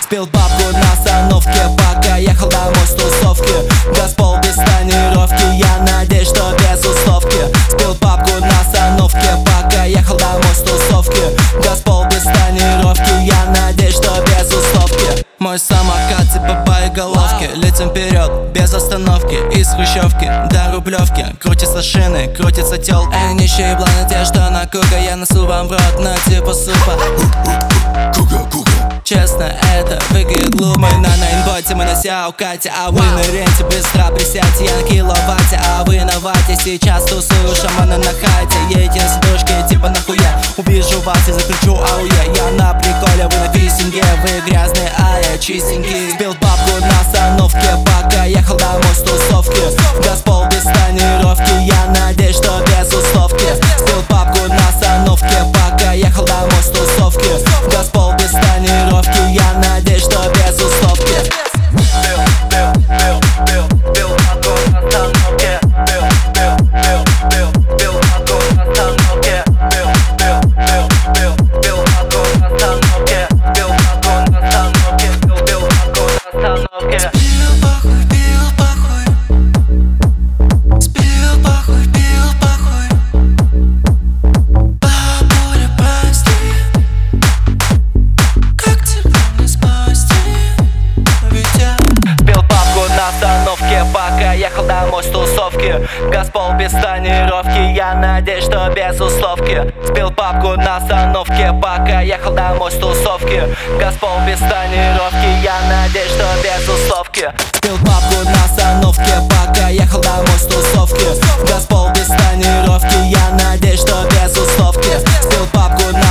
Спил папку на остановке, пока ехал домой с тусовки. Газпол без тонировки, я надеюсь, что без условки. Спил папку на остановке, пока ехал домой с тусовки. Газпол без тонировки, я надеюсь, что без условки. Мой самокат типа боеголовки, летим вперед, без остановки. Из хрущевки до Рублевки крутятся шины, крутятся тёлки. Нищие планы те, что на кука, я несу вам в рот на типа супа. Честно, это выглядит глупо. Мы на найнботе, мы на сяукате, а вы на ренте. Быстро присядьте, я на киловатте, а вы на вате. Сейчас тусую шамана на хате. Едете с душкой, типа нахуя. Увижу вас и закричу ауе. Я на приколе, вы на фисинге. Вы грязные, а я чистенький. Сбил бабку на остановке, пока ехал домой с тусовки. Газпол без тонировки, я надеюсь, что без условки. Сбил бабку на остановке, пока ехал домой с тусовки. Газпол без тонировки, я надеюсь, что без условки. Пока ехал домой с тусовки. Газпол без тонировки, я надеюсь, что без условки. Спил папку на остановке, пока ехал домой с тусовки. Газпол без тонировки, я надеюсь, что без условки. Спил папку на остановке, пока ехал домой с тусовки. Газпол без тонировки, я надеюсь, что без условки. Спил папку на